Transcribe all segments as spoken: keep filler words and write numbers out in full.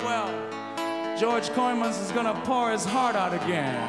well, George Kooymans is gonna pour his heart out again.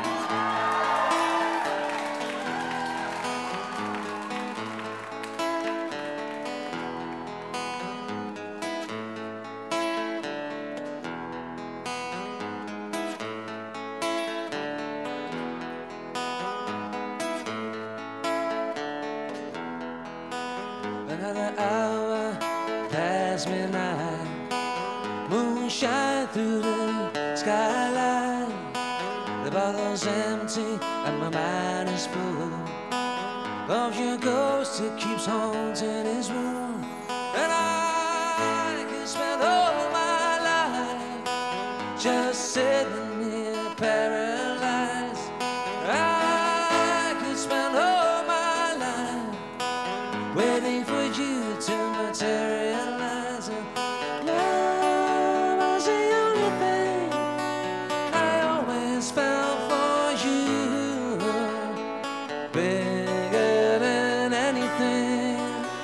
Another hour past midnight, moonshine through the skyline. The bottle's empty and my mind is full of your ghost that keeps haunting his room. And I can spend all my life just sitting here paralyzed. I could spend all my life waiting for you to materialize. And love was the only thing I always felt for you, bigger than anything.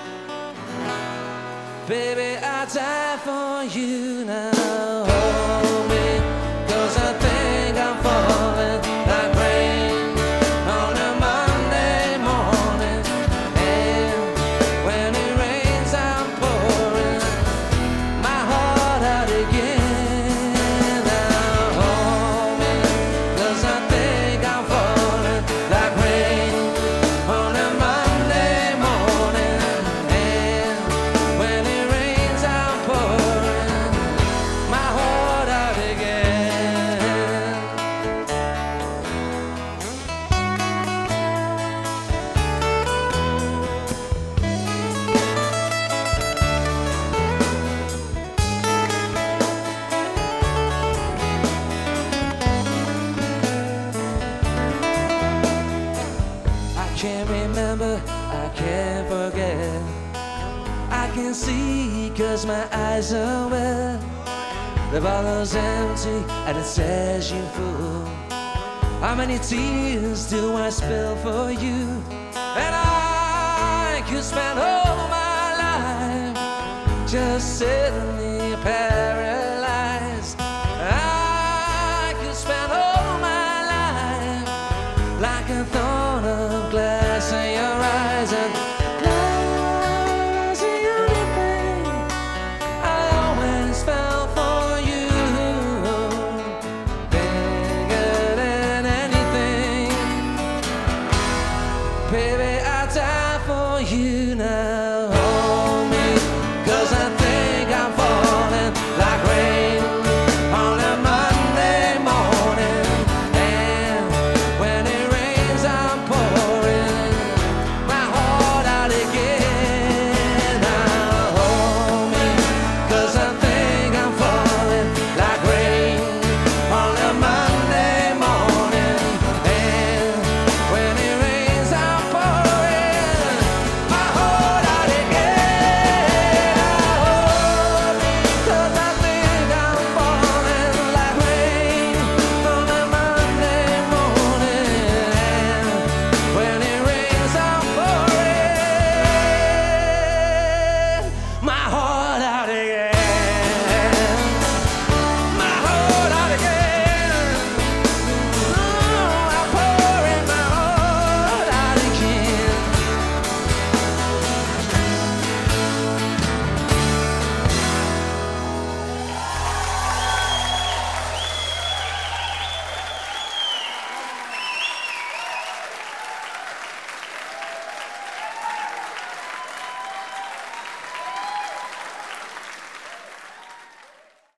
Baby, I'd die for you now. Hold me, 'cause I think I'm falling like rain on a Monday morning. And when it rains, I'm pouring my heart out again. Now hold me, 'cause I think I'm falling like rain on a Monday morning. And when it rains, I'm pouring my heart out again. I can't remember, I can't forget. I can see 'cause my eyes are wet. The bottle's empty and it says you fool. How many tears do I spill for you? And I could spend all my life just sitting here paralyzed.